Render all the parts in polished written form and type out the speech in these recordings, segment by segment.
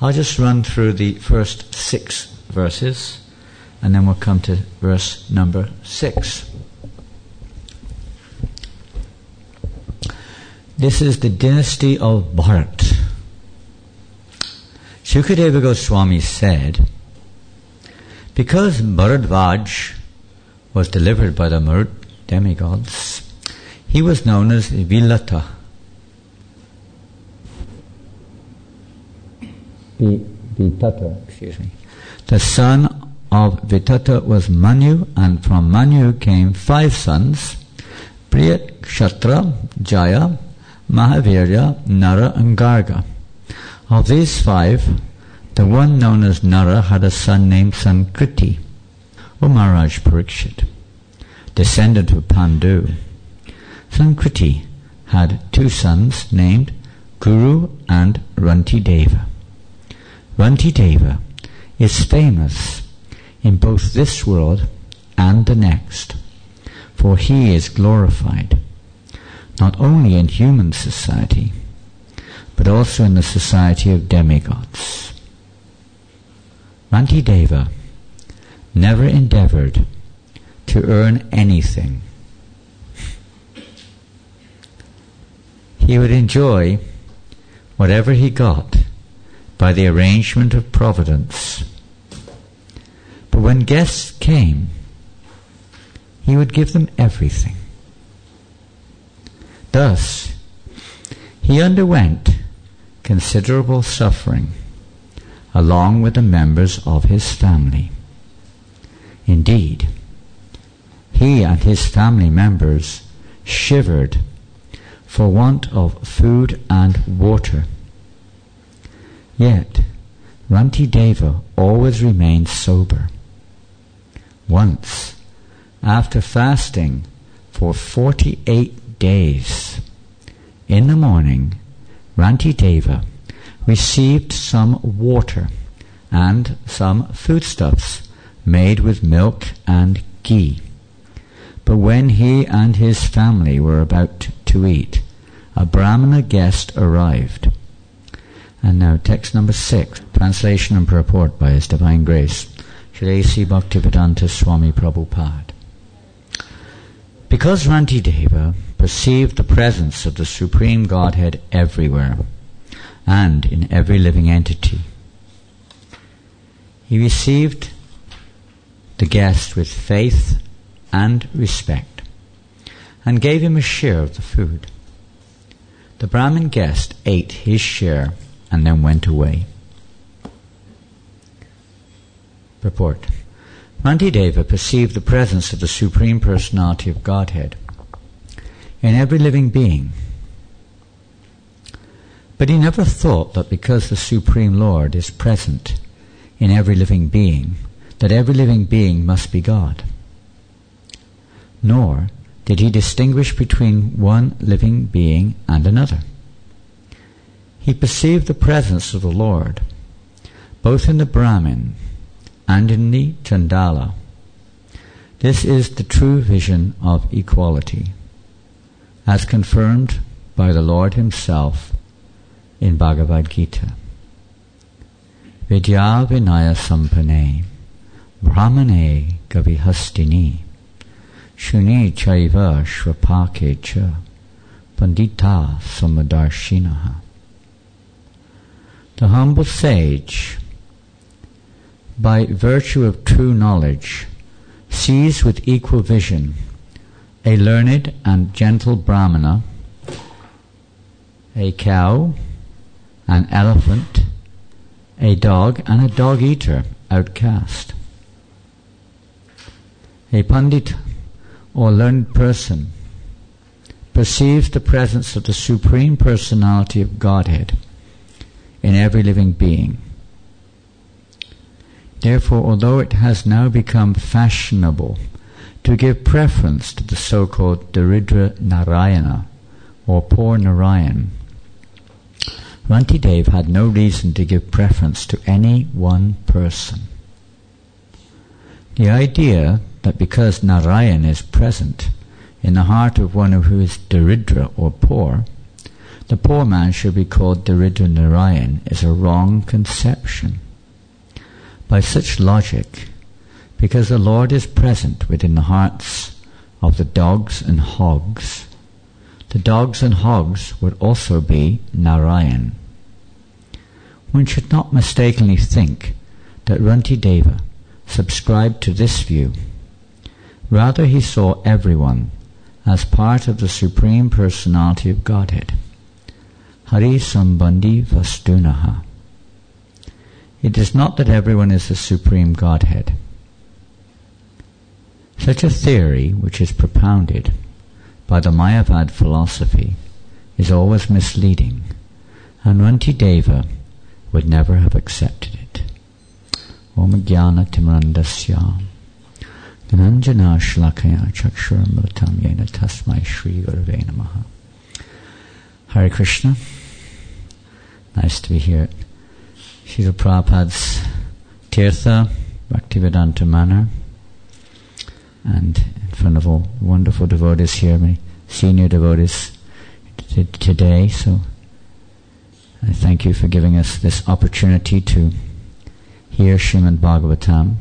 I'll just run through the first 6 verses, and then we'll come to verse number 6. This is the dynasty of Bharat. Shukadeva Goswami said, because Bharadvaj was delivered by the Marut demigods, he was known as Vilata. The son of Vitata was Manu, and from Manu came 5 sons, Priyat, Kshatra, Jaya, Mahavirya, Nara and Garga. Of these 5, the one known as Nara had a son named Sankriti, or Maharaj Parikshit, descendant of Pandu. Sankriti had 2 sons named Guru and Rantideva. Rantideva is famous in both this world and the next, for he is glorified not only in human society, but also in the society of demigods. Rantideva never endeavored to earn anything. He would enjoy whatever he got by the arrangement of providence. But when guests came, he would give them everything. Thus, he underwent considerable suffering along with the members of his family. Indeed, he and his family members shivered for want of food and water. Yet, Rantideva always remained sober. Once, after fasting for 48 days, in the morning, Rantideva received some water and some foodstuffs made with milk and ghee. But when he and his family were about to eat, a Brahmana guest arrived. And now text number 6, translation and purport by His Divine Grace, Shri A.C. Bhaktivedanta Swami Prabhupada. Because Rantideva perceived the presence of the Supreme Godhead everywhere and in every living entity, he received the guest with faith and respect and gave him a share of the food. The Brahmin guest ate his share and then went away. Purport. Rantideva perceived the presence of the Supreme Personality of Godhead in every living being. But he never thought that because the Supreme Lord is present in every living being, that every living being must be God. Nor did he distinguish between one living being and another. He perceived the presence of the Lord both in the Brahmin and in the Chandala. This is the true vision of equality, as confirmed by the Lord himself in Bhagavad Gita. Vidya Vinaya Sampane Brahmane Gavihastini Shuni Chaiva Shvapake Cha Pandita Samadarshinaha. The humble sage, by virtue of true knowledge, sees with equal vision a learned and gentle Brahmana, a cow, an elephant, a dog, and a dog-eater outcast. A Pandit, or learned person, perceives the presence of the Supreme Personality of Godhead in every living being. Therefore, although it has now become fashionable to give preference to the so-called Daridra Narayana, or poor Narayan, Rantideva had no reason to give preference to any one person. The idea that because Narayan is present in the heart of one who is Daridra or poor, the poor man should be called Daridra Narayan is a wrong conception. By such logic, because the Lord is present within the hearts of the dogs and hogs, the dogs and hogs would also be Narayan. One should not mistakenly think that Rantideva subscribed to this view. Rather, he saw everyone as part of the Supreme Personality of Godhead. Hari Sambandhi Vastunaha. It is not that everyone is the Supreme Godhead. Such a theory, which is propounded by the Mayavad philosophy, is always misleading, and Rantideva would never have accepted it. Om Jnana Timrandasya Dhananjana Shlakaya Chakshuramritam Yena Tasmai Shri Gurave Namaha. Hare Krishna. Nice to be here at Srila Prabhupada's Tirtha Bhaktivedanta Manor, and in front of all wonderful devotees here, many senior devotees today. So I thank you for giving us this opportunity to hear Srimad Bhagavatam.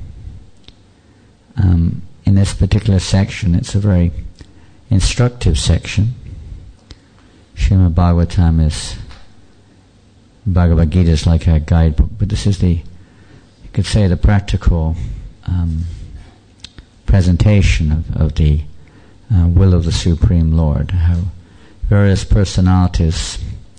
In this particular section, it's a very instructive section. Srimad Bhagavatam is, Bhagavad Gita is like a guidebook, but this is you could say, the practical presentation of the will of the Supreme Lord, how various personalities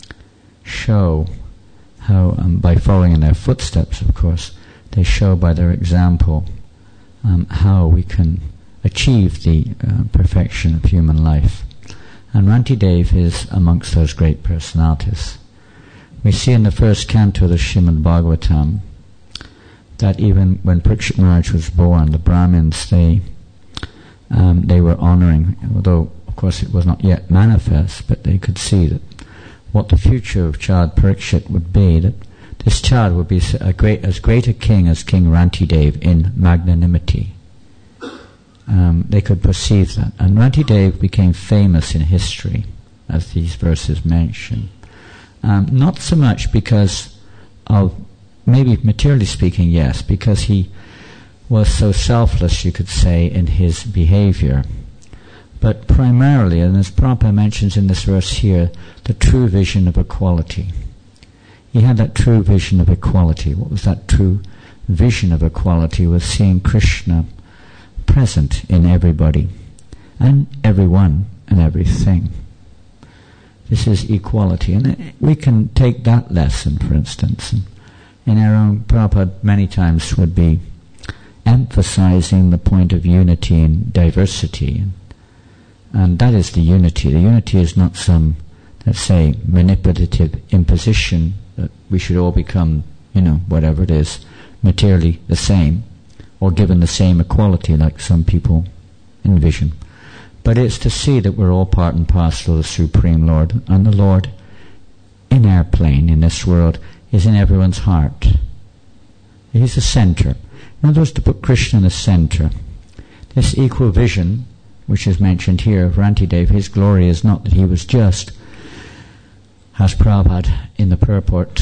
show how, by following in their footsteps, of course, they show by their example how we can achieve the perfection of human life. And Rantideva is amongst those great personalities. We see in the first canto of the Srimad Bhagavatam that even when Parikshit Maharaj was born, the Brahmins, they were honoring, although of course it was not yet manifest, but they could see that what the future of child Parikshit would be, that this child would be as great a king as King Rantideva in magnanimity. They could perceive that. And Rantideva became famous in history, as these verses mention. Not so much because of, maybe materially speaking, yes, because he was so selfless, you could say, in his behavior. But primarily, and as Prabhupada mentions in this verse here, the true vision of equality. He had that true vision of equality. What was that true vision of equality? Was seeing Krishna present in everybody, and everyone, and everything. This is equality. And we can take that lesson, for instance. In our own, Prabhupada many times would be emphasizing the point of unity and diversity. And that is the unity. The unity is not some, let's say, manipulative imposition that we should all become, whatever it is, materially the same, or given the same equality like some people envision. But it's to see that we're all part and parcel of the Supreme Lord, and the Lord in our plane, in this world, is in everyone's heart. He's the center. In other words, to put Krishna in the center. This equal vision, which is mentioned here of Rantideva, his glory is not that he was just, as Prabhupada in the purport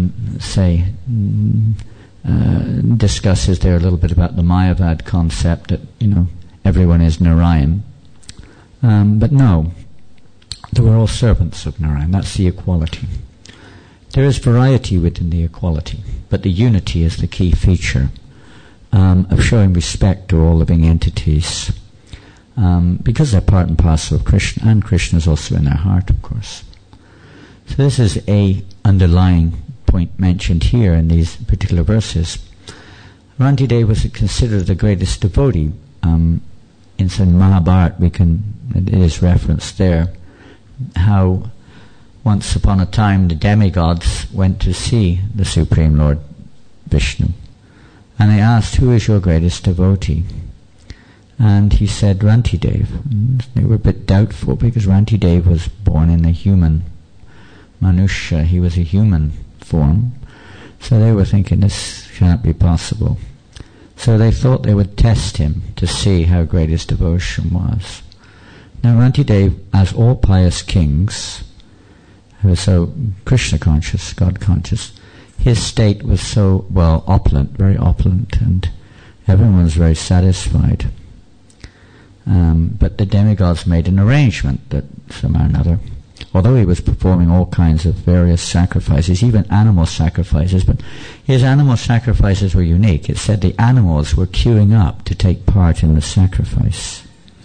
discusses there a little bit about the Mayavad concept that, everyone is Narayan. But no, they were all servants of Narayan. That's the equality. There is variety within the equality, but the unity is the key feature of showing respect to all living entities, because they're part and parcel of Krishna, and Krishna is also in their heart, of course. So this is a underlying point mentioned here in these particular verses. Rantideva was considered the greatest devotee. In some Mahabharata, it is referenced there, how once upon a time the demigods went to see the Supreme Lord Vishnu, and they asked, "Who is your greatest devotee?" And he said, "Rantideva." They were a bit doubtful because Rantideva was born in a human Manusha. He was a human form, so they were thinking this cannot be possible. So they thought they would test him to see how great his devotion was. Now Rantideva, as all pious kings who was so Krishna conscious, God conscious, his state was so, opulent, very opulent, and everyone was very satisfied. But the demigods made an arrangement that somehow or another, although he was performing all kinds of various sacrifices, even animal sacrifices, but his animal sacrifices were unique. It said the animals were queuing up to take part in the sacrifice.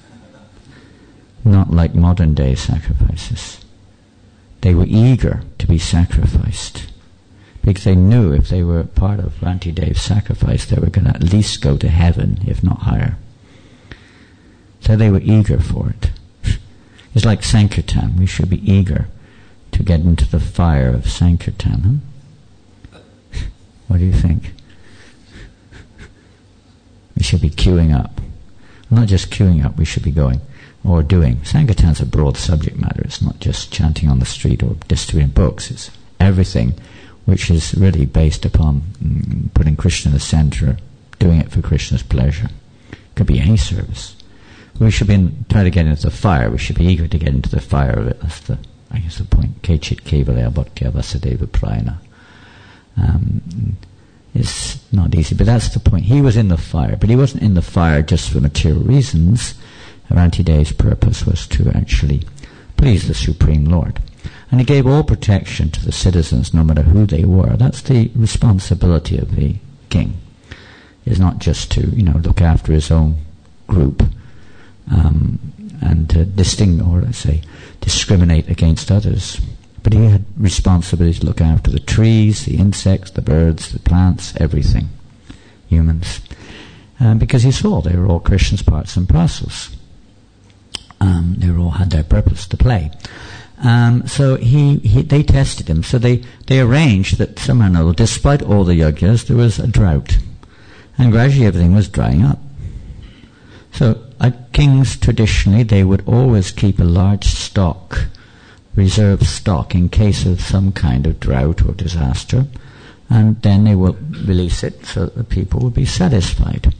Not like modern day sacrifices. They were eager to be sacrificed, because they knew if they were part of Rantideva's sacrifice, they were going to at least go to heaven, if not higher. So they were eager for it. It's like Sankirtan. We should be eager to get into the fire of Sankirtan. What do you think? We should be queuing up. Not just queuing up, we should be going or doing. Sankirtan's a broad subject matter. It's not just chanting on the street or distributing books. It's everything which is really based upon putting Krishna in the center, doing it for Krishna's pleasure. It could be any service. We should try to get into the fire. We should be eager to get into the fire of it. That's the point. Kechit kevalaya bhaktya vasudeva prayana. It's not easy, but that's the point. He was in the fire, but he wasn't in the fire just for material reasons. Rantideva's purpose was to actually please the Supreme Lord. And he gave all protection to the citizens, no matter who they were. That's the responsibility of the king. Is not just to, look after his own group, and to discriminate against others. But he had responsibility to look after the trees, the insects, the birds, the plants, everything, humans. Because he saw they were all Krishna's parts and parcels. They all had their purpose to play. So they tested him. So they arranged that somehow or another, despite all the yajnas, there was a drought. And gradually everything was drying up. So kings traditionally, they would always keep a large stock, reserve stock, in case of some kind of drought or disaster, and then they will release it so that the people will be satisfied.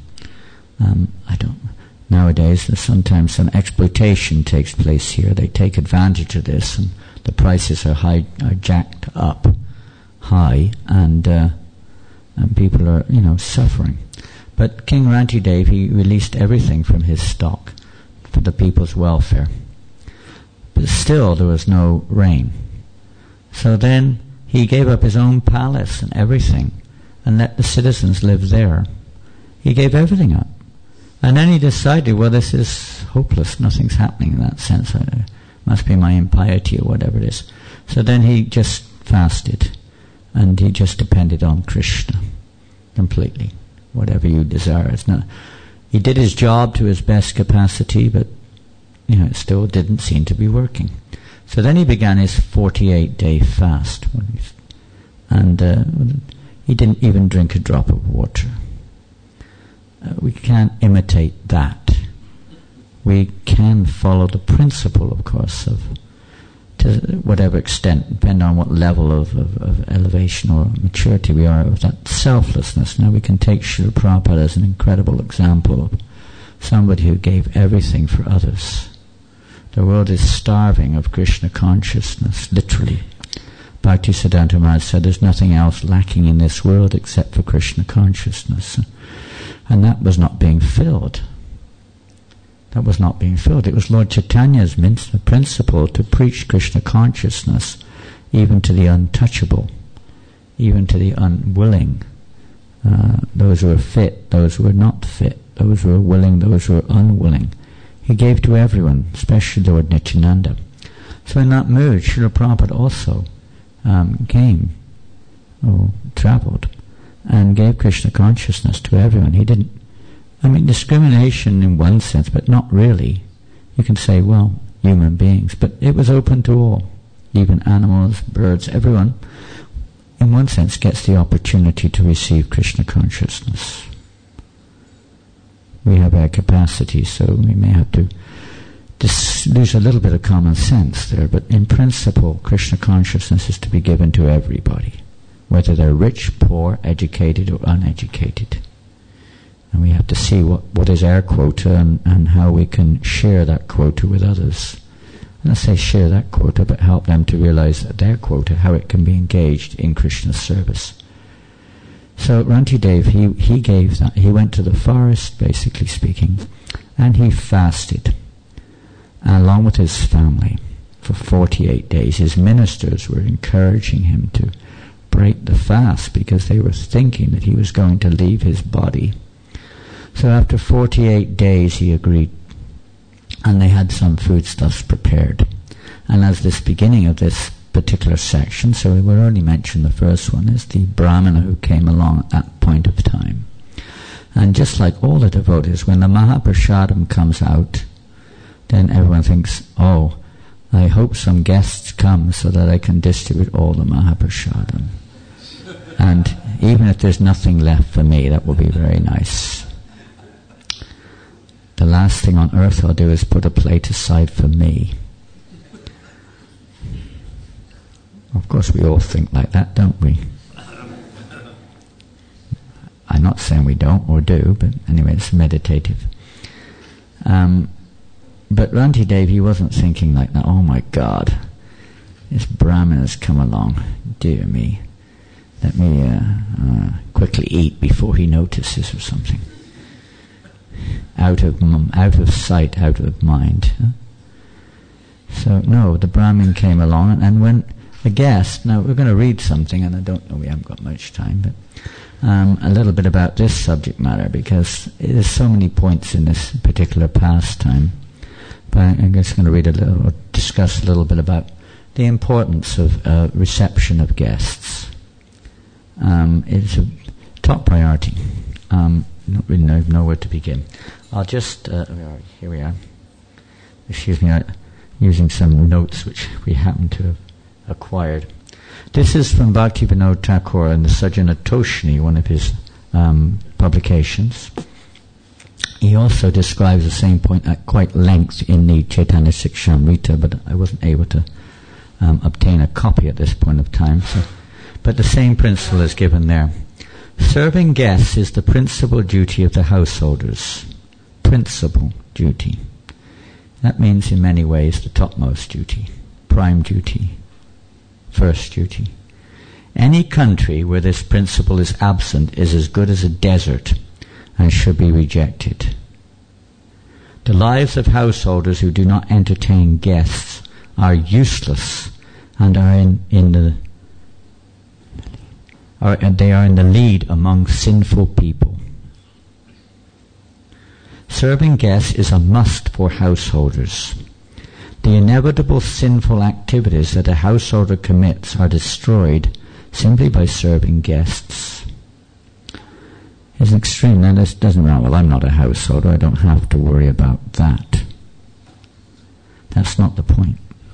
Nowadays, sometimes some exploitation takes place here. They take advantage of this, and the prices are jacked up high, and people are, suffering. But King Rantideva, he released everything from his stock for the people's welfare. But still there was no rain. So then he gave up his own palace and everything and let the citizens live there. He gave everything up. And then he decided, this is hopeless. Nothing's happening in that sense. It must be my impiety or whatever it is. So then he just fasted and he just depended on Krishna completely. Whatever you desire. He did his job to his best capacity, but it still didn't seem to be working. So then he began his 48-day fast, and he didn't even drink a drop of water. We can't imitate that. We can follow the principle, of course, to whatever extent, depending on what level of elevation or maturity we are, of that selflessness. Now we can take Srila Prabhupada as an incredible example of somebody who gave everything for others. The world is starving of Krishna consciousness, literally. Bhaktisiddhanta Maharaj said there's nothing else lacking in this world except for Krishna consciousness. And that was not being filled. That was not being filled. It was Lord Chaitanya's principle to preach Krishna consciousness even to the untouchable, even to the unwilling, those who are fit, those who are not fit, those who are willing, those who are unwilling. He gave to everyone, especially Lord Nityananda. So in that mood, Srila Prabhupada also travelled and gave Krishna consciousness to everyone. He didn't, discrimination in one sense, but not really. You can say, human beings, but it was open to all, even animals, birds, everyone, in one sense, gets the opportunity to receive Krishna consciousness. We have our capacity, so we may have to lose a little bit of common sense there, but in principle, Krishna consciousness is to be given to everybody, whether they're rich, poor, educated, or uneducated. And we have to see what is our quota and how we can share that quota with others. And I say share that quota, but help them to realize that their quota, how it can be engaged in Krishna's service. So Rantidev, he gave that. He went to the forest, basically speaking, and he fasted, along with his family, for 48 days. His ministers were encouraging him to break the fast because they were thinking that he was going to leave his body. So after 48 days he agreed, and they had some foodstuffs prepared. And as this beginning of this particular section, so we will only mention the first one, is the Brahmana who came along at that point of time. And just like all the devotees, when the Mahaprasadam comes out, then everyone thinks, oh, I hope some guests come so that I can distribute all the Mahaprasadam. And even if there's nothing left for me, that will be very nice. The last thing on earth I'll do is put a plate aside for me. Of course we all think like that, don't we? I'm not saying we don't or do, but anyway, it's meditative. But Rantidev, he wasn't thinking like that. Oh my God, this Brahmin has come along. Dear me, let me quickly eat before he notices or something. Out of sight, out of mind. So no, the Brahmin came along, and when a guest, now we're going to read something, and I don't know, we haven't got much time, but a little bit about this subject matter, because there's so many points in this particular pastime. But I'm just going to read a little, or discuss a little bit about the importance of reception of guests. It's a top priority. Not really know where to begin. I'll just, here we are. Excuse me, using some notes which we happen to have acquired. This is from Bhakti Vinod Thakur in the Sajjana Toshni, one of his publications. He also describes the same point at quite length in the Chaitanya Sikshamrita, but I wasn't able to obtain a copy at this point of time. But the same principle is given there. Serving guests is the principal duty of the householders. Principal duty. That means in many ways the topmost duty, prime duty, first duty. Any country where this principle is absent is as good as a desert and should be rejected. The lives of householders who do not entertain guests are useless and they are in the lead among sinful people. Serving guests is a must for householders. The inevitable sinful activities that a householder commits are destroyed simply by serving guests. It's an extreme. Now this doesn't matter. Well, I'm not a householder. I don't have to worry about that. That's not the point.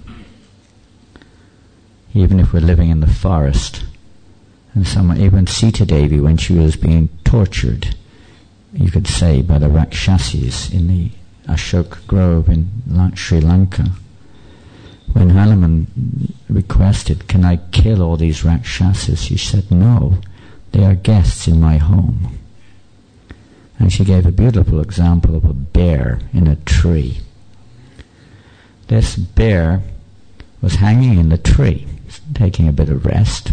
Even if we're living in the forest, and even Sita Devi, when she was being tortured, you could say, by the Rakshasis in the Ashok Grove in Sri Lanka, when Hanuman requested, can I kill all these Rakshasas? She said, no, they are guests in my home. And she gave a beautiful example of a bear in a tree. This bear was hanging in the tree, taking a bit of rest.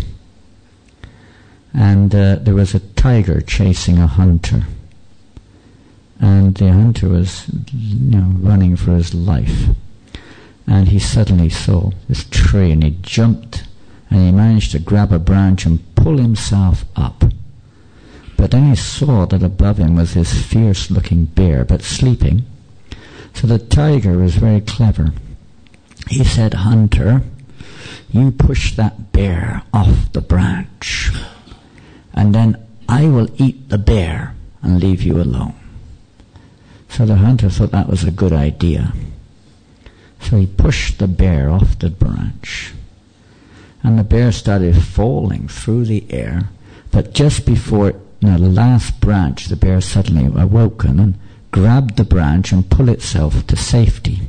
And there was a tiger chasing a hunter. And the hunter was, running for his life. And he suddenly saw this tree, and he jumped, and he managed to grab a branch and pull himself up. But then he saw that above him was this fierce-looking bear, but sleeping. So the tiger was very clever. He said, "Hunter, you push that bear off the branch, and then I will eat the bear and leave you alone." So the hunter thought that was a good idea. So he pushed the bear off the branch. And the bear started falling through the air. But just before the last branch, the bear suddenly awoken and grabbed the branch and pulled itself to safety.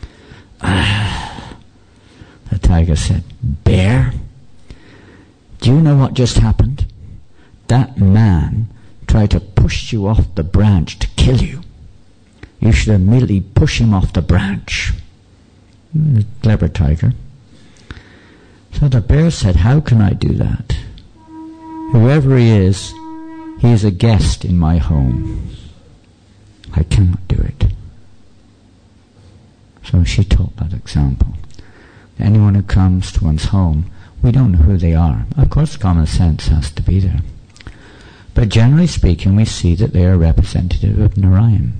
The tiger said, "Bear, do you know what just happened? That man tried to push you off the branch to kill you. You should immediately push him off the branch." Clever tiger. So the bear said, how can I do that? Whoever he is a guest in my home. I cannot do it. So she taught that example. Anyone who comes to one's home, we don't know who they are. Of course, common sense has to be there. But generally speaking, we see that they are representative of Narayan.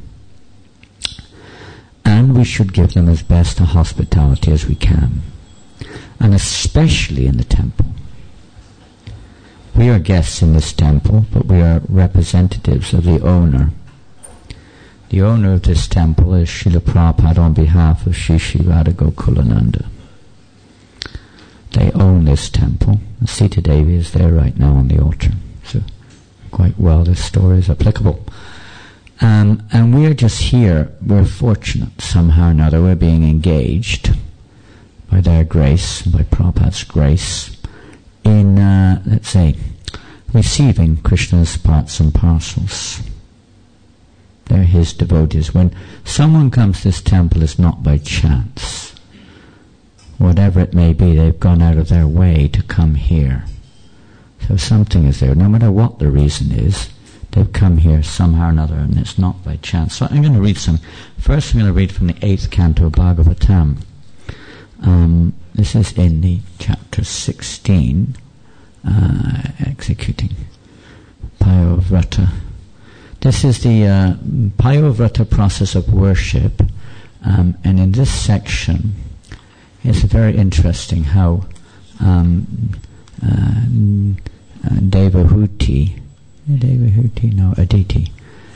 And we should give them as best a hospitality as we can. And especially in the temple. We are guests in this temple, but we are representatives of the owner. The owner of this temple is Srila Prabhupada on behalf of Sri Sri Radha Gokulananda. They own this temple. Sita Devi is there right now on the altar. So quite well this story is applicable. And we're just here, we're fortunate somehow or another, we're being engaged by their grace, by Prabhupada's grace, in, let's say, receiving Krishna's parts and parcels. They're his devotees. When someone comes to this temple, it's not by chance. Whatever it may be, they've gone out of their way to come here. So something is there. No matter what the reason is, they've come here somehow or another, and it's not by chance. So I'm going to read some. First I'm going to read from the 8th canto of Bhagavatam. This is in the chapter 16, executing Payovrata. This is the Payovrata process of worship, and in this section it's very interesting how Aditi,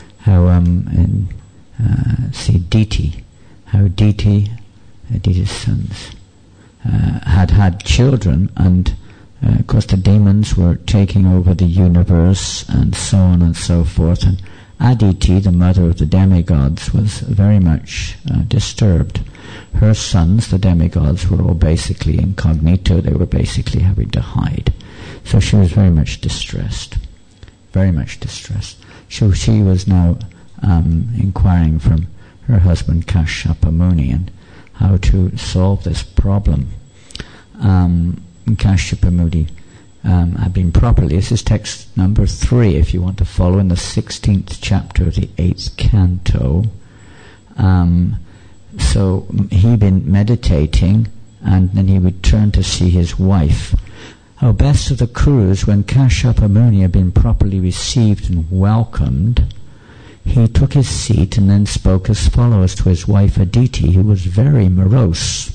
how Aditi's sons had children, and of course the demons were taking over the universe and so on and so forth, and Aditi, the mother of the demigods, was very much disturbed. Her sons, the demigods, were all basically incognito. They were basically having to hide. So she was very much distressed. Very much distressed. So she was now inquiring from her husband Kashyapa Muni and how to solve this problem. Kashyapa Muni had been properly, this is text number 3 if you want to follow, in the 16th chapter of the 8th canto. So he'd been meditating, and then he returned to see his wife. Oh, best of the Kurus, when Kashyapa Muni had been properly received and welcomed, he took his seat and then spoke as follows to his wife Aditi, who was very morose.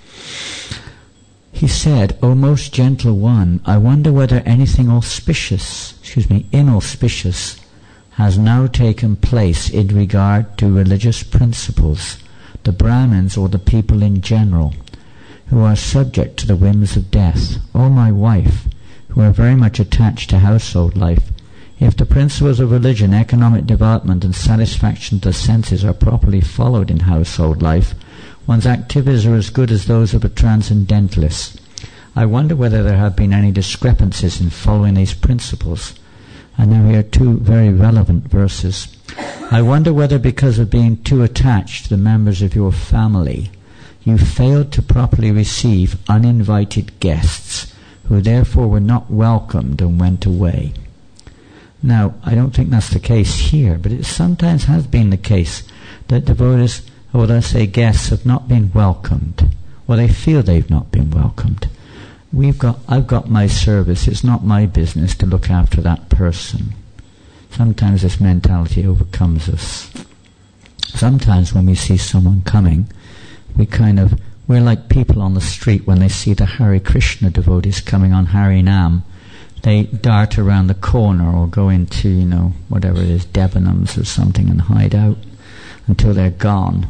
He said, O most gentle one, I wonder whether anything inauspicious has now taken place in regard to religious principles, the Brahmins or the people in general, who are subject to the whims of death. O my wife, who are very much attached to household life, if the principles of religion, economic development and satisfaction to the senses are properly followed in household life, one's activities are as good as those of a transcendentalist. I wonder whether there have been any discrepancies in following these principles. And now here are 2 very relevant verses. I wonder whether because of being too attached to the members of your family, you failed to properly receive uninvited guests, who therefore were not welcomed and went away. Now, I don't think that's the case here, but it sometimes has been the case that devotees, or let's say guests, have not been welcomed, or they feel they've not been welcomed. I've got my service, it's not my business to look after that person. Sometimes this mentality overcomes us. Sometimes when we see someone coming, we're like people on the street when they see the Hare Krishna devotees coming on Harinam. They dart around the corner or go into, whatever it is, Devanams or something, and hide out until they're gone.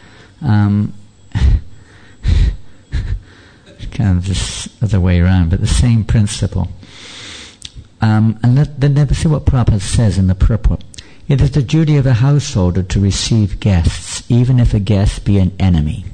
Kind of just the other way around, but the same principle. And then see what Prabhupada says in the purport. It is the duty of a householder to receive guests, even if a guest be an enemy.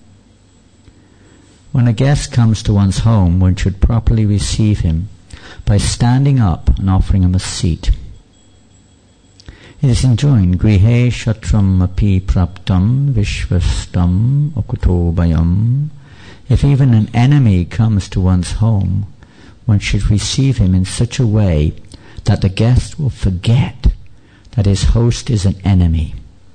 When a guest comes to one's home, one should properly receive him by standing up and offering him a seat. It is enjoined, Grihe Shatram Api Praptam Vishvastam Okutobayam. If even an enemy comes to one's home, one should receive him in such a way that the guest will forget that his host is an enemy.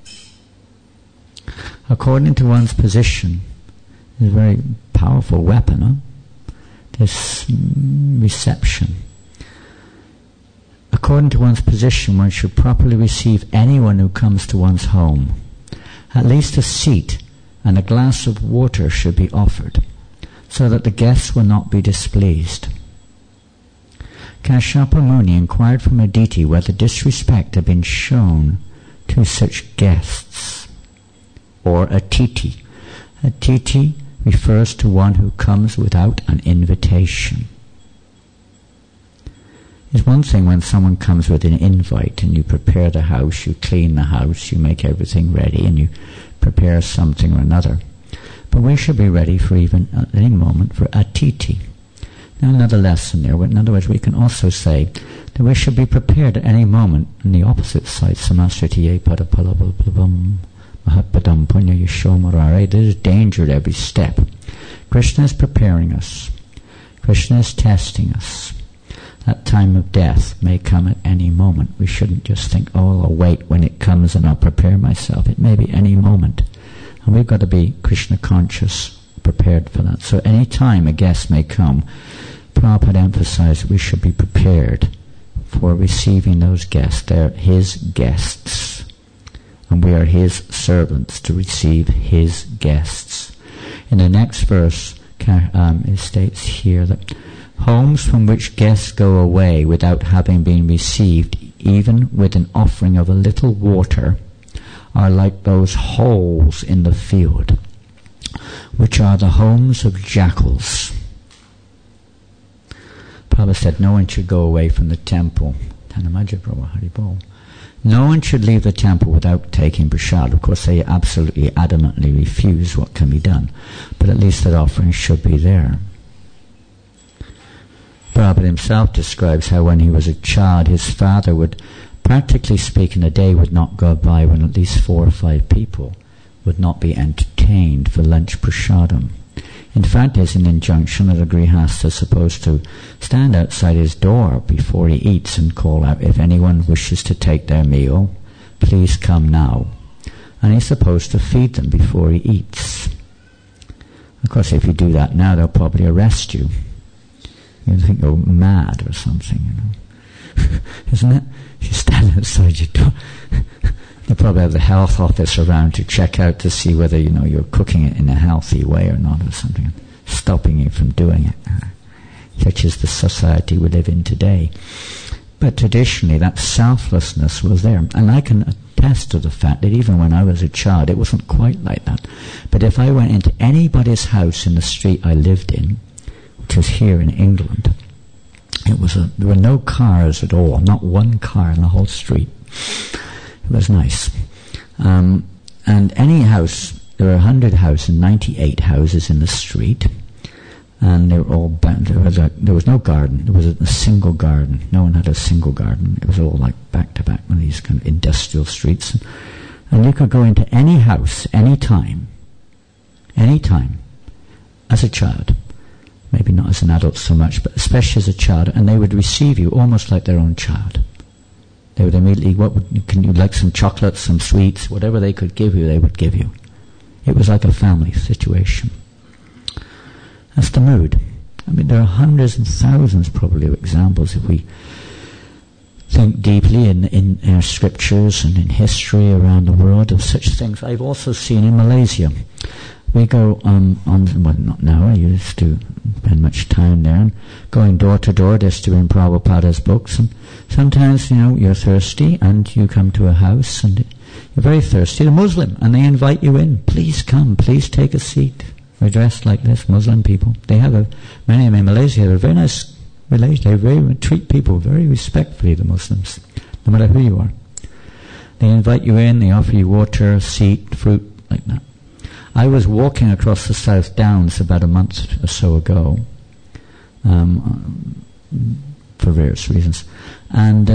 According to one's position, it's a very powerful weapon, this reception. According to one's position, one should properly receive anyone who comes to one's home. At least a seat and a glass of water should be offered, so that the guests will not be displeased. Kashyapa Muni inquired from Aditi whether disrespect had been shown to such guests, or atiti. Atiti refers to one who comes without an invitation. It's one thing when someone comes with an invite and you prepare the house, you clean the house, you make everything ready and you prepare something or another. But we should be ready for even at any moment for atiti. Now another lesson there. In other words, we can also say that we should be prepared at any moment on the opposite side. Samasritiye padapalabam mahatpadam punya yashomurare. There's danger at every step. Krishna is preparing us. Krishna is testing us. That time of death may come at any moment. We shouldn't just think, I'll wait when it comes and I'll prepare myself. It may be any moment. And we've got to be Krishna conscious, prepared for that. So any time a guest may come, Prabhupada emphasized that we should be prepared for receiving those guests. They're his guests. And we are his servants to receive his guests. In the next verse, it states here that homes from which guests go away without having been received, even with an offering of a little water, are like those holes in the field, which are the homes of jackals. Prabhupada said no one should go away from the temple. No one should leave the temple without taking prasad. Of course, they absolutely adamantly refuse what can be done, but at least that offering should be there. Prabhupada himself describes how when he was a child, his father would, practically speaking, a day would not go by when at least 4 or 5 people would not be entertained for lunch prasadam. In fact, there's an injunction that a grihastha is supposed to stand outside his door before he eats and call out, if anyone wishes to take their meal, please come now. And he's supposed to feed them before he eats. Of course, if you do that now, they'll probably arrest you. You think you're mad or something, isn't it? If you stand outside your door, you'll probably have the health office around to check out to see whether you're cooking it in a healthy way or not, or something, stopping you from doing it. Such is the society we live in today. But traditionally, that selflessness was there, and I can attest to the fact that even when I was a child, it wasn't quite like that. But if I went into anybody's house in the street I lived in, which was here in England, there were no cars at all, not one car in the whole street. It was nice. And any house, there were 100 houses and 98 houses in the street, and they were all there was no garden. There was a single garden. No one had a single garden. It was all like back to back, one of these kind of industrial streets. And you could go into any house, any time, as a child. Maybe not as an adult so much, but especially as a child, and they would receive you almost like their own child. They would immediately, can you like some chocolates, some sweets, whatever they could give you, they would give you. It was like a family situation. That's the mood. I mean, there are hundreds and thousands probably of examples if we think deeply in our scriptures and in history around the world of such things. I've also seen in Malaysia. We go not now, I used to spend much time there, and going door to door distributing Prabhupada's books, and sometimes, you're thirsty, and you come to a house, and you're very thirsty, they're Muslim, and they invite you in, please come, please take a seat. We're dressed like this, Muslim people. They have many of them in Malaysia, they're very nice relation, they treat people very respectfully, the Muslims, no matter who you are. They invite you in, they offer you water, a seat, fruit, like that. I was walking across the South Downs about a month or so ago, for various reasons, and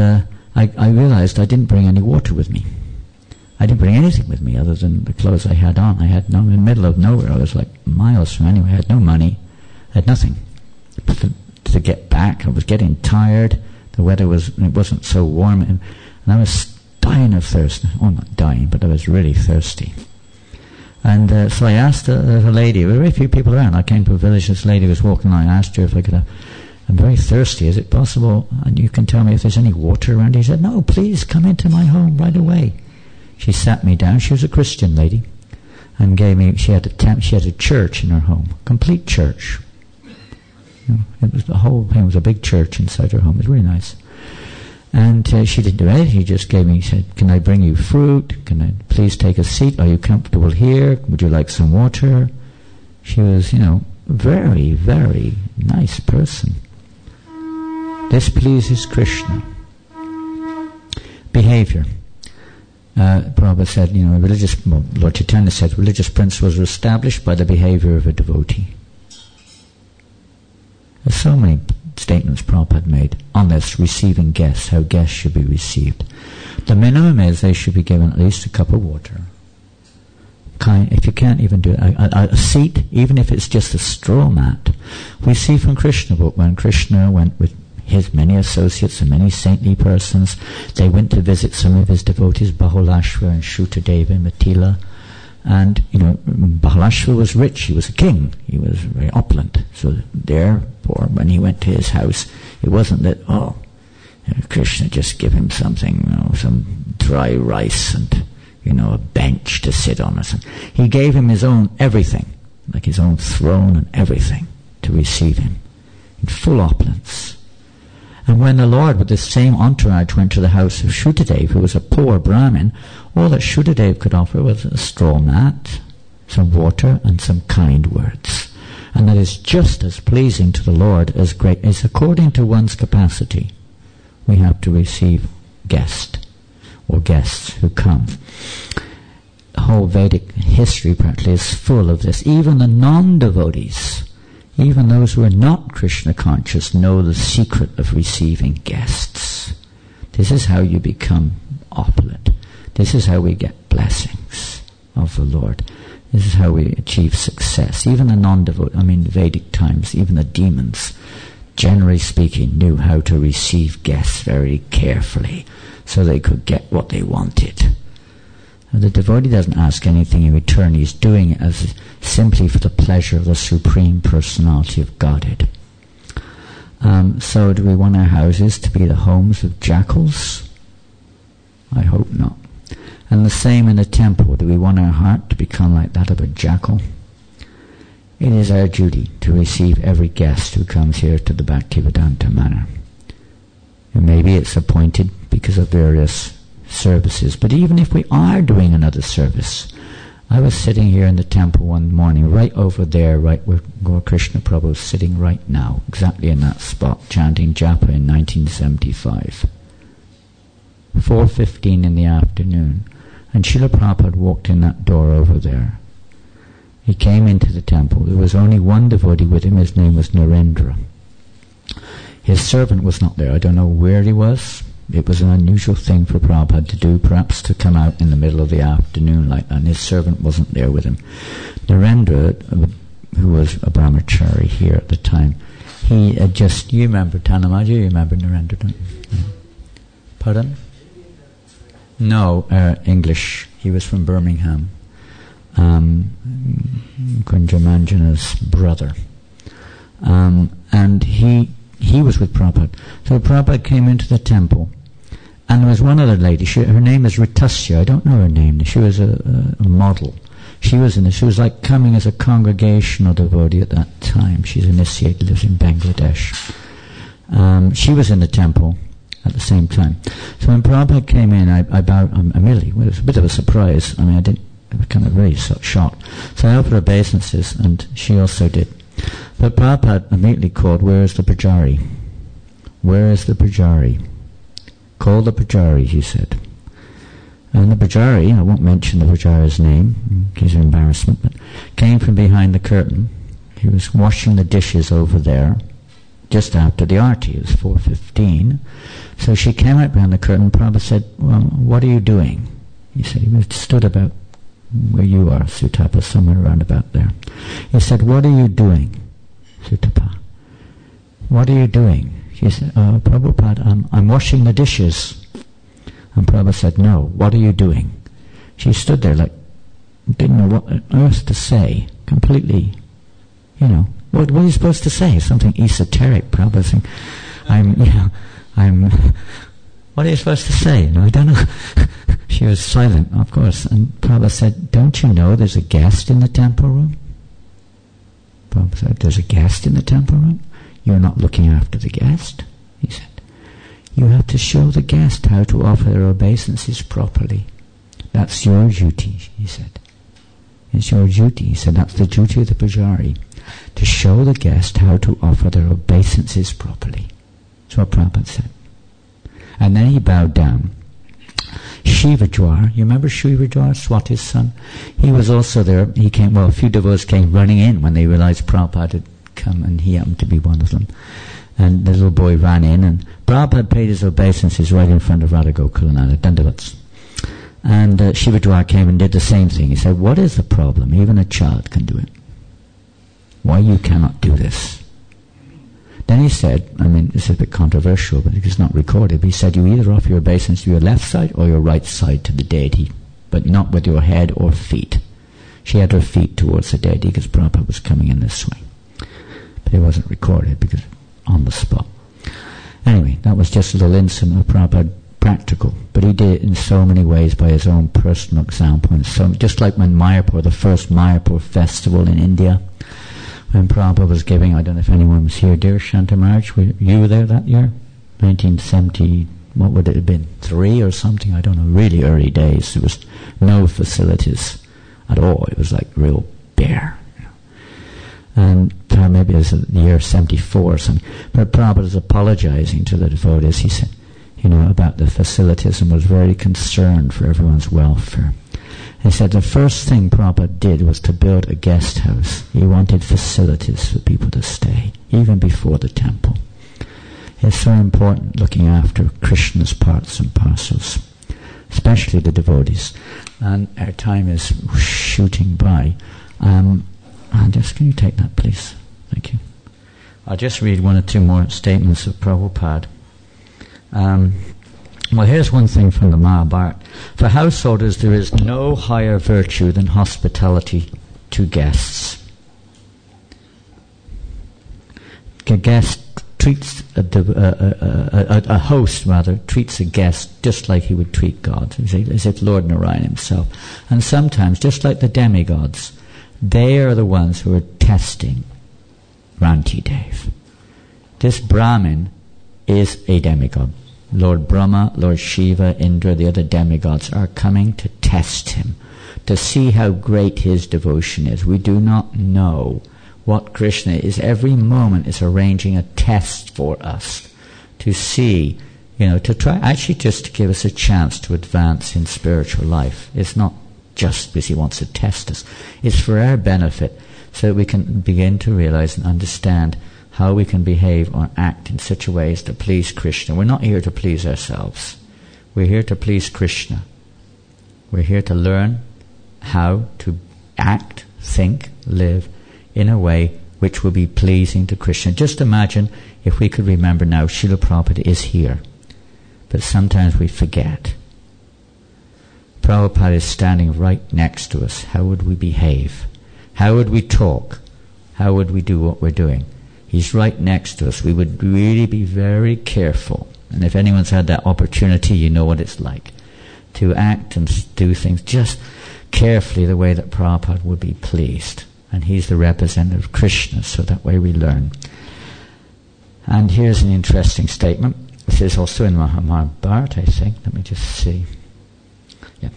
I realized I didn't bring any water with me. I didn't bring anything with me other than the clothes I had on. I had no, in the middle of nowhere. I was like miles from anywhere. I had no money. I had nothing. To get back, I was getting tired. The weather wasn't so warm, and I was dying of thirst. Well, not dying, but I was really thirsty. And so I asked the lady. There were very few people around. I came to a village. This lady was walking along. I asked her if I could have. I'm very thirsty. Is it possible? And you can tell me if there's any water around. He said, "No, please come into my home right away." She sat me down. She was a Christian lady, and gave me. She had a church in her home, complete church. It was the whole thing was a big church inside her home. It was really nice. And she didn't do anything. She just gave me, said, "Can I bring you fruit? Can I please take a seat? Are you comfortable here? Would you like some water?" She was, very, very nice person. This pleases Krishna. Behavior. Prabhupada said, Lord Chaitanya said, religious principles are established by the behavior of a devotee. There's so many statements Prabhupada made on this, receiving guests, how guests should be received. The minimum is they should be given at least a cup of water. If you can't even do it, a seat, even if it's just a straw mat. We see from Krishna book when Krishna went with his many associates and many saintly persons, they went to visit some of his devotees, Bahulashva and Shrutadeva and Matila. And, Bahulashva was rich, he was a king, he was very opulent. So therefore, when he went to his house, it wasn't that, Krishna just give him something, some dry rice and, a bench to sit on or something. He gave him his own everything, like his own throne and everything, to receive him, in full opulence. And when the Lord, with the same entourage, went to the house of Shrutadeva, who was a poor Brahmin, all that Shrutadeva could offer was a straw mat, some water, and some kind words. And that is just as pleasing to the Lord as according to one's capacity. We have to receive guests who come. The whole Vedic history practically is full of this. Even the non-devotees, even those who are not Krishna conscious, know the secret of receiving guests. This is how you become opulent. This is how we get blessings of the Lord. This is how we achieve success. Even the Vedic times, even the demons, generally speaking, knew how to receive guests very carefully so they could get what they wanted. And the devotee doesn't ask anything in return. He's doing it as simply for the pleasure of the Supreme Personality of Godhead. So do we want our houses to be the homes of jackals? I hope not. And the same in the temple. Do we want our heart to become like that of a jackal? It is our duty to receive every guest who comes here to the Bhaktivedanta manor. And maybe it's appointed because of various services, but even if we are doing another service, I was sitting here in the temple one morning, right over there, right where Gaur Krishna Prabhu is sitting right now, exactly in that spot, chanting japa in 1975. 4:15 in the afternoon, and Srila Prabhupada walked in that door over there. He came into the temple. There was only one devotee with him. His name was Narendra. His servant was not there. I don't know where he was. It was an unusual thing for Prabhupada to do, perhaps to come out in the middle of the afternoon like that, and his servant wasn't there with him. Narendra, who was a brahmachari here at the time, he had just, you remember Tanamaji, you remember Narendra, don't you? Pardon? No, English. He was from Birmingham. Kunjamanjana's brother. And he was with Prabhupada. So Prabhupada came into the temple, and there was one other lady. Her name is Ritasya. I don't know her name. She was a model. She was like coming as a congregational devotee at that time. She's initiated, lives in Bangladesh. She was in the temple at the same time. So when Prabhupada came in, I bowed immediately. It was a bit of a surprise. I was kind of very shocked. So I offered her obeisances, and she also did. But Prabhupada immediately called, "Where is the Pujari? Where is the Pujari? Call the Pujari," he said. And the Pujari, I won't mention the Pujari's name in case of embarrassment, but came from behind the curtain. He was washing the dishes over there. just after the arti. It was 4:15. So she came out behind the curtain. Prabhupada said, well, what are you doing? He said, he stood about where you are, Sutapa, somewhere around about there. He said, what are you doing, Sutapa? What are you doing? She said, Prabhupada, I'm washing the dishes. And Prabhupada said, no, what are you doing? She stood there like, didn't know what on earth to say, completely, what are you supposed to say? Something esoteric, Prabhupada saying, what are you supposed to say? I don't know. She was silent, of course, and Prabhupada said, don't you know there's a guest in the temple room? Prabhupada said, there's a guest in the temple room? You're not looking after the guest? He said, you have to show the guest how to offer their obeisances properly. That's your duty, he said. It's your duty. He said, that's the duty of the pujari, to show the guest how to offer their obeisances properly. That's what Prabhupada said. And then he bowed down. Shivajwar, you remember Shivajwar, Swati's son? He was also there. He came, a few devotees came running in when they realized Prabhupada had come, and he happened to be one of them. And the little boy ran in, and Prabhupada paid his obeisances right in front of Radha Gokulananda, Dandavats. And Shivajwar came and did the same thing. He said, what is the problem? Even a child can do it. Why you cannot do this? Then he said, this is a bit controversial, but it's not recorded, but he said, you either offer your obeisance to your left side or your right side to the deity, but not with your head or feet. She had her feet towards the deity because Prabhupada was coming in this way. But it wasn't recorded because on the spot. Anyway, that was just a little incident of Prabhupada, practical, but he did it in so many ways by his own personal example. And so, just like when Mayapur, the first Mayapur festival in India, when Prabhupada was giving, I don't know if anyone was here, dear Shanta Maharaj, were you there that year? 1970, what would it have been, 3 or something? I don't know, really early days. There was no facilities at all. It was like real bare. And maybe it was the year 74 or something. But Prabhupada was apologizing to the devotees. He said, about the facilities, and was very concerned for everyone's welfare. He said the first thing Prabhupada did was to build a guest house. He wanted facilities for people to stay, even before the temple. It's so important looking after Krishna's parts and parcels, especially the devotees. And our time is shooting by. Can you take that, please? Thank you. I'll just read 1 or 2 more statements of Prabhupada. Well, here's one thing from the Mahabharata. For householders, there is no higher virtue than hospitality to guests. A guest treats a host treats a guest just like he would treat God, as if Lord Narayan himself. And sometimes, just like the demigods, they are the ones who are testing Ranti Dev. This Brahmin is a demigod. Lord Brahma, Lord Shiva, Indra, the other demigods are coming to test him, to see how great his devotion is. We do not know what Krishna is. Every moment is arranging a test for us to see, to try, actually just to give us a chance to advance in spiritual life. It's not just because he wants to test us. It's for our benefit, so that we can begin to realize and understand how we can behave or act in such a ways to please Krishna. We're not here to please ourselves. We're here to please Krishna. We're here to learn how to act, think, live in a way which will be pleasing to Krishna. Just imagine if we could remember now, Srila Prabhupada is here. But sometimes we forget. Prabhupada is standing right next to us. How would we behave? How would we talk? How would we do what we're doing? He's right next to us. We would really be very careful. And if anyone's had that opportunity, you know what it's like. To act and do things just carefully the way that Prabhupada would be pleased. And he's the representative of Krishna, so that way we learn. And here's an interesting statement. This is also in Mahabharata, I think. Let me just see. Yeah.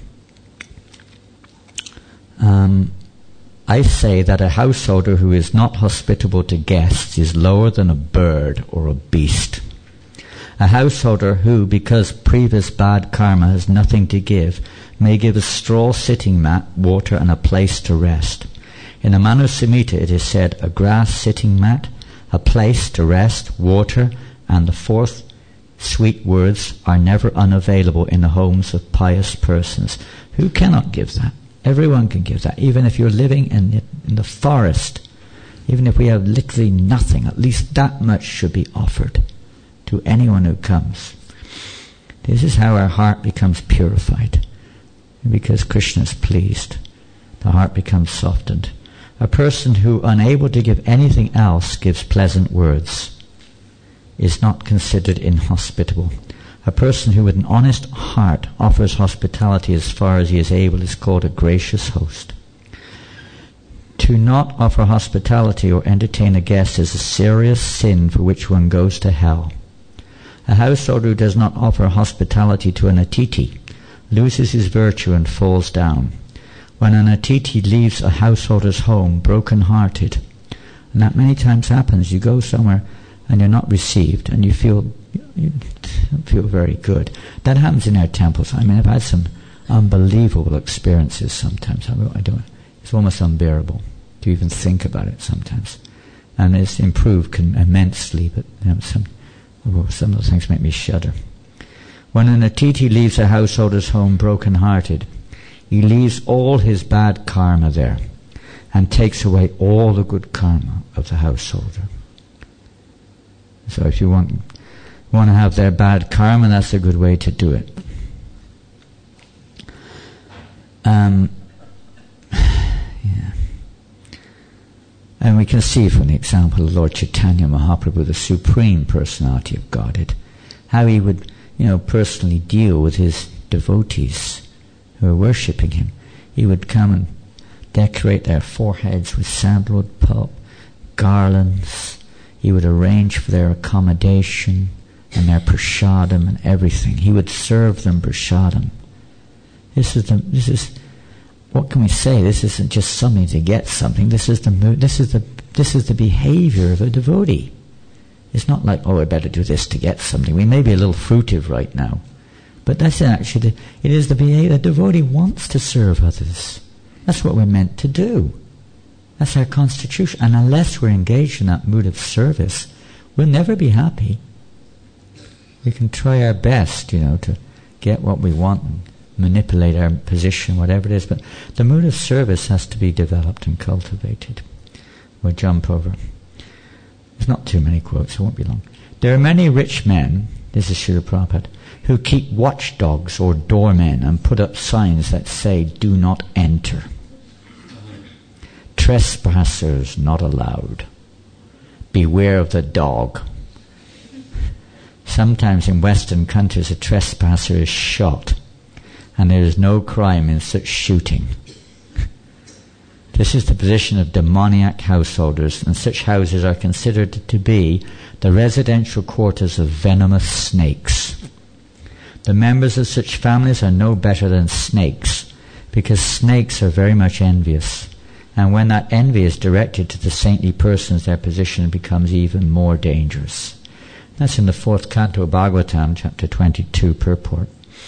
I say that a householder who is not hospitable to guests is lower than a bird or a beast. A householder who, because previous bad karma has nothing to give, may give a straw sitting mat, water, and a place to rest. In the Manu Samhita it is said, a grass sitting mat, a place to rest, water, and the fourth, sweet words are never unavailable in the homes of pious persons. Who cannot give that? Everyone can give that. Even if you're living in the forest, even if we have literally nothing, at least that much should be offered to anyone who comes. This is how our heart becomes purified. Because Krishna is pleased, the heart becomes softened. A person who, unable to give anything else, gives pleasant words is not considered inhospitable. A person who with an honest heart offers hospitality as far as he is able is called a gracious host. To not offer hospitality or entertain a guest is a serious sin for which one goes to hell. A householder who does not offer hospitality to an atiti loses his virtue and falls down. When an atiti leaves a householder's home broken-hearted, and that many times happens, you go somewhere and you're not received and you don't feel very good. That happens in our temples. I mean, I've had some unbelievable experiences sometimes. It's almost unbearable to even think about it sometimes. And it's improved immensely, but some of the things make me shudder. When an atiti leaves a householder's home broken-hearted, he leaves all his bad karma there and takes away all the good karma of the householder. So if you want to have their bad karma, that's a good way to do it. And we can see from the example of Lord Chaitanya Mahaprabhu, the Supreme Personality of Godhead, how he would, personally deal with his devotees who are worshipping him. He would come and decorate their foreheads with sandalwood pulp, garlands. He would arrange for their accommodation and their prasadam and everything. He would serve them prasadam. This is what can we say? This isn't just something to get something. This is the behavior of a devotee. It's not like, I better do this to get something. We may be a little fruitive right now, but that's actually it is the behavior. The devotee wants to serve others. That's what we're meant to do. That's our constitution. And unless we're engaged in that mood of service, we'll never be happy. We can try our best, to get what we want and manipulate our position, whatever it is, but the mood of service has to be developed and cultivated. We'll jump over. There's not too many quotes, it won't be long. There are many rich men, this is Srila Prabhupada, who keep watchdogs or doormen and put up signs that say, "Do not enter. Trespassers not allowed. Beware of the dog." Sometimes in Western countries a trespasser is shot, and there is no crime in such shooting. This is the position of demoniac householders, and such houses are considered to be the residential quarters of venomous snakes. The members of such families are no better than snakes, because snakes are very much envious, and when that envy is directed to the saintly persons, their position becomes even more dangerous. That's in the 4th canto of Bhagavatam, chapter 22, purport.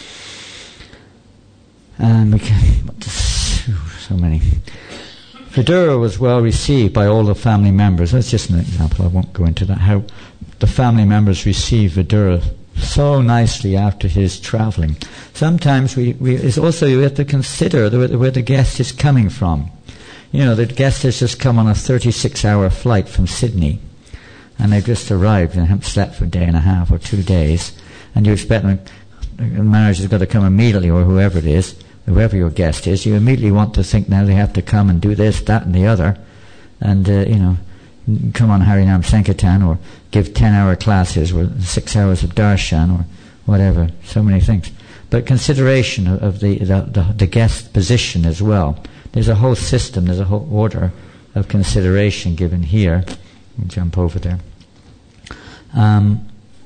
And we can, so many. Vidura was well received by all the family members. That's just an example, I won't go into that. How the family members received Vidura so nicely after his travelling. Sometimes we have to consider where the guest is coming from. The guest has just come on a 36-hour flight from Sydney, and they've just arrived and haven't slept for a day and a half or 2 days, and you expect the manager has got to come immediately, or whoever it is, whoever your guest is. You immediately want to think now they have to come and do this, that and the other, and come on Harinam Sankirtan, or give 10-hour classes or 6 hours of darshan or whatever, so many things. But consideration of the guest position as well. There's a whole system, there's a whole order of consideration given here. We'll jump over there. Let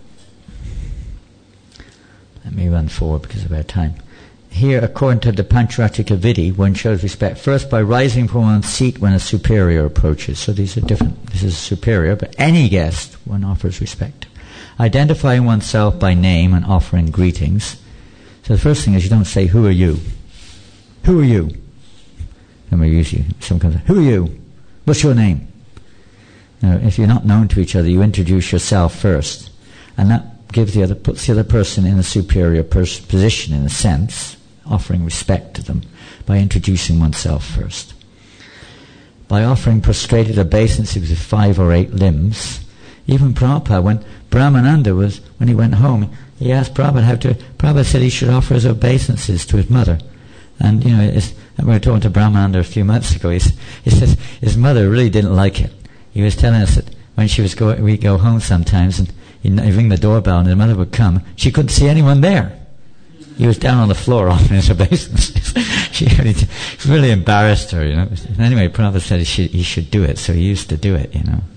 me run forward because of our time. Here, according to the Pancharatrika Vidhi, one shows respect first by rising from one's seat when a superior approaches. So these are different. This is a superior, but any guest one offers respect. Identifying oneself by name and offering greetings. So the first thing is you don't say, "Who are you?" "Who are you?" Some kind of, "Who are you? What's your name?" If you're not known to each other, you introduce yourself first, and that puts the other person in a superior position, in a sense, offering respect to them by introducing oneself first. By offering prostrated obeisances with 5 or 8 limbs, even Prabhupada, when Brahmananda when he went home, he asked Prabhupada Prabhupada said he should offer his obeisances to his mother. And, we were talking to Brahmananda a few months ago, he says his mother really didn't like it. He was telling us that when she was we'd go home sometimes, and he'd ring the doorbell, and his mother would come. She couldn't see anyone there. He was down on the floor offering his obeisances. It really embarrassed her, Anyway, Prabhupada said he should do it, so he used to do it,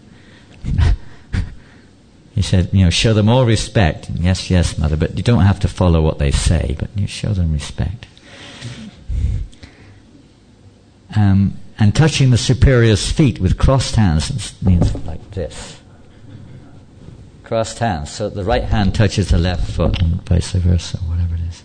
He said, show them all respect. Yes, mother, but you don't have to follow what they say, but you show them respect. And touching the superior's feet with crossed hands means like this. Crossed hands, so the right hand touches the left foot and vice versa, whatever it is.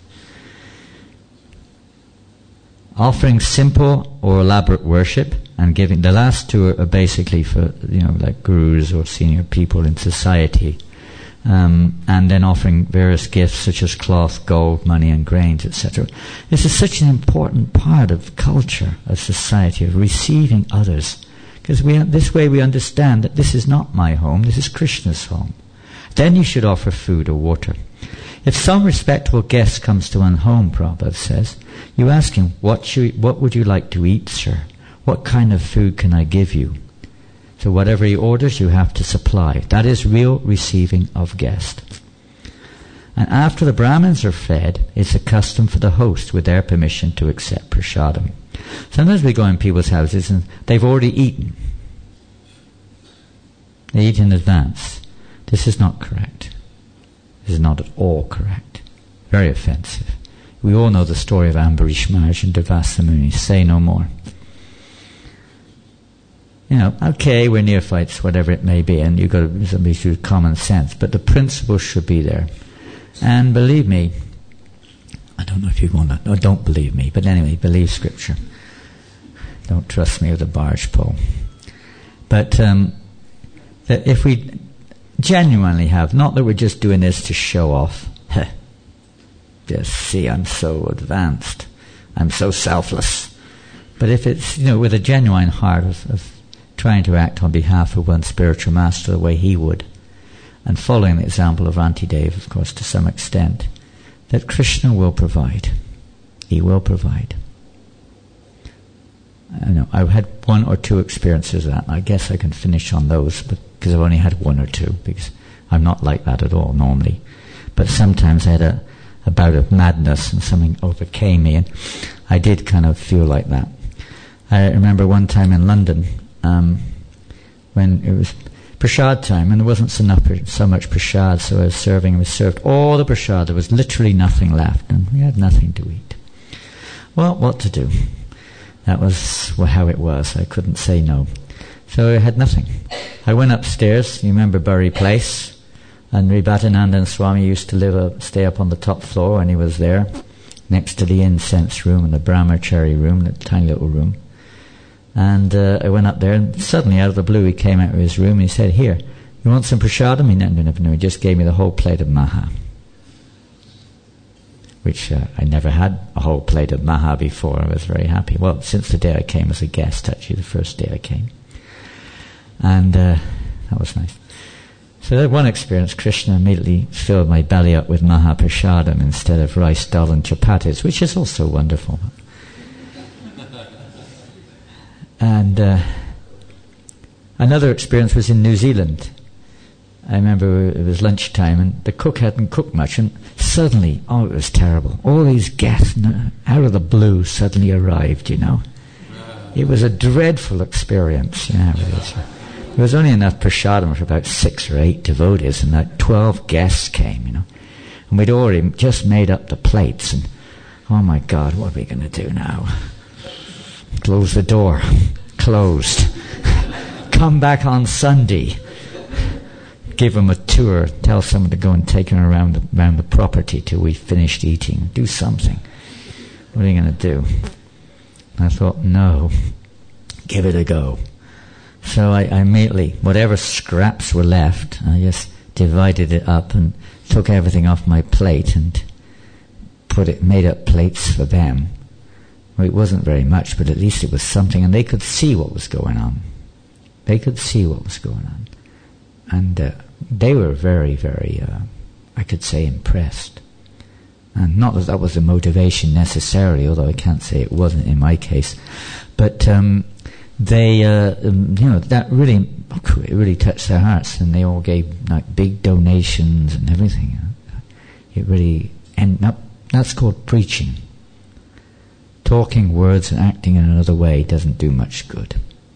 Offering simple or elaborate worship and giving. The last 2 are basically for, like gurus or senior people in society. And then offering various gifts such as cloth, gold, money and grains, etc. This is such an important part of culture, of society, of receiving others. Because this way we understand that this is not my home, this is Krishna's home. Then you should offer food or water. If some respectable guest comes to one home, Prabhupada says, you ask him, what would you like to eat, sir? What kind of food can I give you? So whatever he orders, you have to supply. That is real receiving of guest. And after the Brahmins are fed, it's a custom for the host, with their permission, to accept prasadam. Sometimes we go in people's houses and they've already eaten. They eat in advance. This is not correct. This is not at all correct. Very offensive. We all know the story of Ambarish Maharaj and Durvasa Muni. Say no more. Okay, we're neophytes, whatever it may be, and you've got to be through common sense, but the principle should be there. And believe me, I don't know if you want to, or don't believe me, but anyway, believe Scripture. Don't trust me with a barge pole. But that if we genuinely have, not that we're just doing this to show off, just see, I'm so advanced, I'm so selfless. But if it's, with a genuine heart of trying to act on behalf of one's spiritual master the way he would, and following the example of Rantideva, of course, to some extent, that Krishna will provide. He will provide. I've had 1 or 2 experiences of that, and I guess I can finish on those, because I've only had 1 or 2, because I'm not like that at all normally. But sometimes I had a bout of madness, and something overcame me, and I did kind of feel like that. I remember one time in London, when it was prasad time, and there wasn't so much prasad, so I was serving, and we served all the prasad. There was literally nothing left, and we had nothing to eat. Well, what to do? That was how it was. I couldn't say no. So I had nothing. I went upstairs, you remember Bury Place, and Ribhatananda Swami used to stay up on the top floor when he was there, next to the incense room and the brahmachari room, that tiny little room. And I went up there, and suddenly, out of the blue, he came out of his room and he said, "Here, you want some prasadam?" He just gave me the whole plate of maha, which I never had a whole plate of maha before. I was very happy. Well, since the day I came as a guest, actually, the first day I came. And that was nice. So that one experience, Krishna immediately filled my belly up with maha prasadam instead of rice, dal and chapatis, which is also wonderful. And another experience was in New Zealand. I remember it was lunchtime and the cook hadn't cooked much, and suddenly, it was terrible. All these guests out of the blue suddenly arrived, It was a dreadful experience, There was only enough prasadam for about 6 or 8 devotees, and like 12 guests came, And we'd already just made up the plates, and oh my God, what are we going to do now? Close the door. Closed. Come back on Sunday. Give them a tour. Tell someone to go and take them around the property till we finished eating. Do something. What are you going to do? I thought, no. Give it a go. So I immediately, whatever scraps were left, I just divided it up and took everything off my plate and made up plates for them. Well, it wasn't very much, but at least it was something, and they could see what was going on. They could see what was going on. And they were very, very, I could say, impressed. And not that was the motivation necessarily, although I can't say it wasn't in my case. But they, that really touched their hearts, and they all gave like big donations and everything. It really, that's called preaching. Talking words and acting in another way doesn't do much good.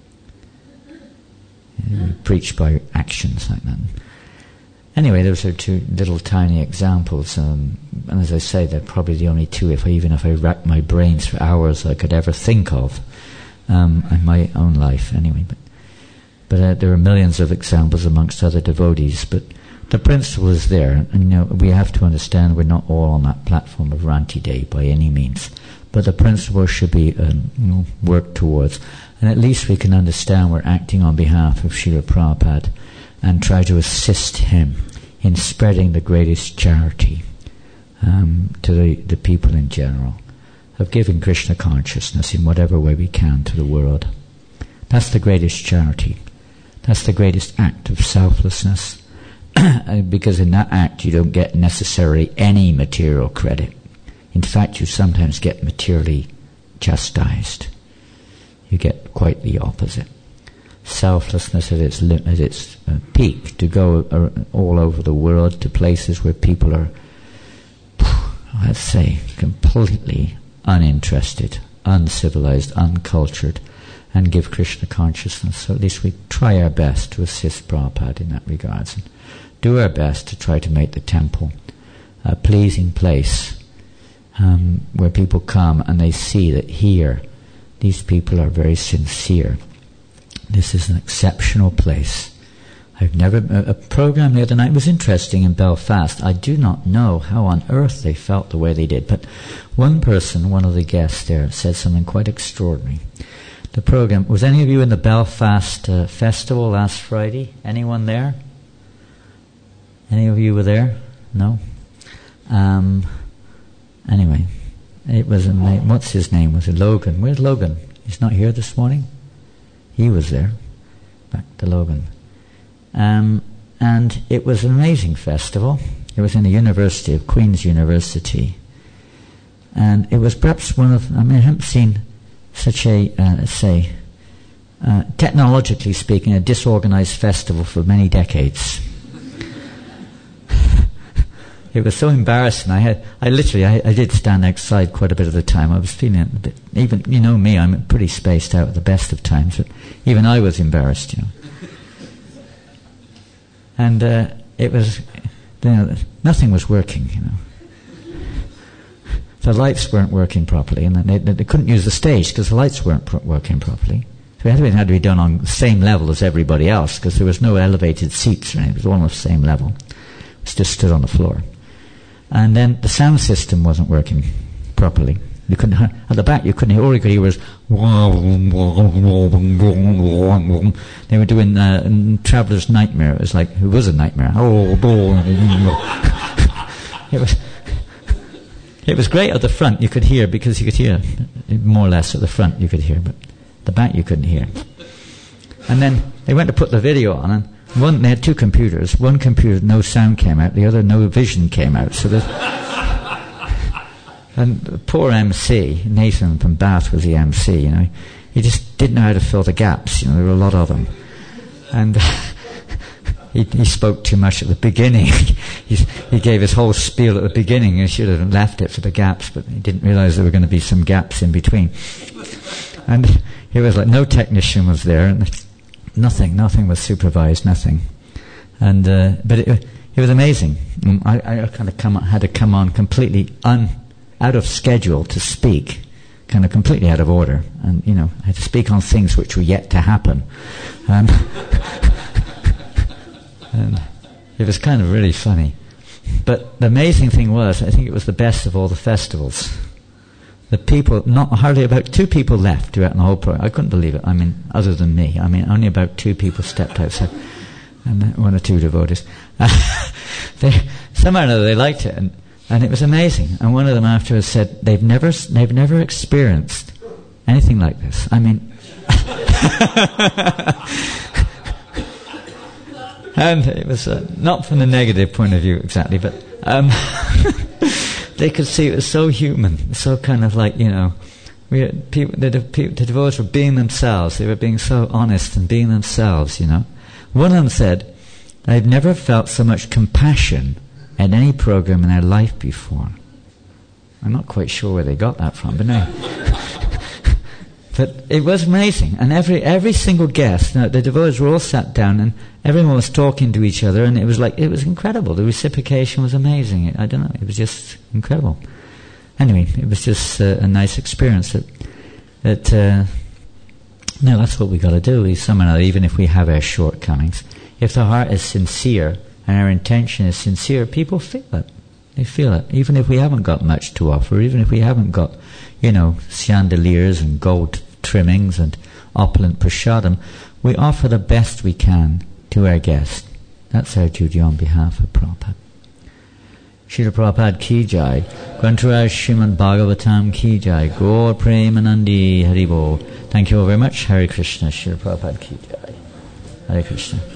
We preach by actions like that. Anyway, those are two little tiny examples, and as I say, they're probably the only two, even if I rack my brains for hours, I could ever think of in my own life. Anyway, but there are millions of examples amongst other devotees. But the principle is there, and we have to understand we're not all on that platform of Ranti Day by any means. But the principle should be worked towards, and at least we can understand we're acting on behalf of Srila Prabhupada and try to assist him in spreading the greatest charity to the people in general, of giving Krishna consciousness in whatever way we can to the world. That's the greatest charity. That's the greatest act of selflessness, because in that act you don't get necessarily any material credit. In fact, you sometimes get materially chastised. You get quite the opposite. Selflessness at its peak, to go all over the world to places where people are, let's say, completely uninterested, uncivilized, uncultured, and give Krishna consciousness. So at least we try our best to assist Prabhupada in that regards, and do our best to try to make the temple a pleasing place, where people come and they see that here these people are very sincere. This is an exceptional place. A program the other night was interesting in Belfast. I do not know how on earth they felt the way they did, but one of the guests there, said something quite extraordinary. The program, was any of you in the Belfast festival last Friday? Anyone there? Any of you were there? No? Anyway, it was what's his name? Was it Logan? Where's Logan? He's not here this morning? He was there. Back to Logan. And it was an amazing festival. It was in the University of Queen's University. And it was perhaps I haven't seen such a, technologically speaking, a disorganized festival for many decades. It was so embarrassing. I did stand outside quite a bit of the time. I was feeling a bit, even, me, I'm pretty spaced out at the best of times, but even I was embarrassed, And it was, nothing was working, The lights weren't working properly, and they couldn't use the stage because the lights weren't working properly. So everything had to be done on the same level as everybody else, because there was no elevated seats or anything. It was all on the same level. It was just stood on the floor. And then the sound system wasn't working properly. You couldn't, at the back you couldn't hear, all you could hear was they were doing Traveller's Nightmare. It was a nightmare. It was great at the front, you could hear, because you could hear more or less at the front you could hear, but the back you couldn't hear. And then they went to put the video on, and they had two computers. One computer, no sound came out. The other, no vision came out. So and the poor MC, Nathan from Bath was the MC, he just didn't know how to fill the gaps. There were a lot of them. And he spoke too much at the beginning. He gave his whole spiel at the beginning. He should have left it for the gaps, but he didn't realize there were going to be some gaps in between. And it was like no technician was there, and nothing was supervised, nothing. And but it was amazing. I had to come on completely out of schedule to speak, kind of completely out of order, and I had to speak on things which were yet to happen. And it was kind of really funny. But the amazing thing was, I think it was the best of all the festivals. the people, not hardly about 2 people left throughout the whole program. I couldn't believe it. I mean, other than me. I mean, only about 2 people stepped outside. And 1 or 2 devotees. Somehow or another they liked it, and it was amazing. And one of them afterwards said they've never experienced anything like this. I mean, and it was not from the negative point of view exactly, but they could see it was so human, so kind of like, the devotees were being themselves. They were being so honest and being themselves, One of them said, "I've never felt so much compassion at any program in their life before." I'm not quite sure where they got that from, but no. But it was amazing, and every single guest, the devotees were all sat down, and everyone was talking to each other, and it was incredible. The reciprocation was amazing. I don't know, it was just incredible. Anyway, it was just a nice experience. No, that's what we got to do. Even if we have our shortcomings, if the heart is sincere and our intention is sincere, people feel it. They feel it. Even if we haven't got much to offer, even if we haven't got, chandeliers and gold trimmings and opulent prasadam, we offer the best we can to our guest. That's our duty on behalf of Prabhupada. Srila Prabhupada ki jai, Grantaraj Srimad Bhagavatam ki jai, Gaur Premanandi Haribol. Thank you all very much. Hare Krishna. Srila Prabhupada ki jai. Hare Krishna.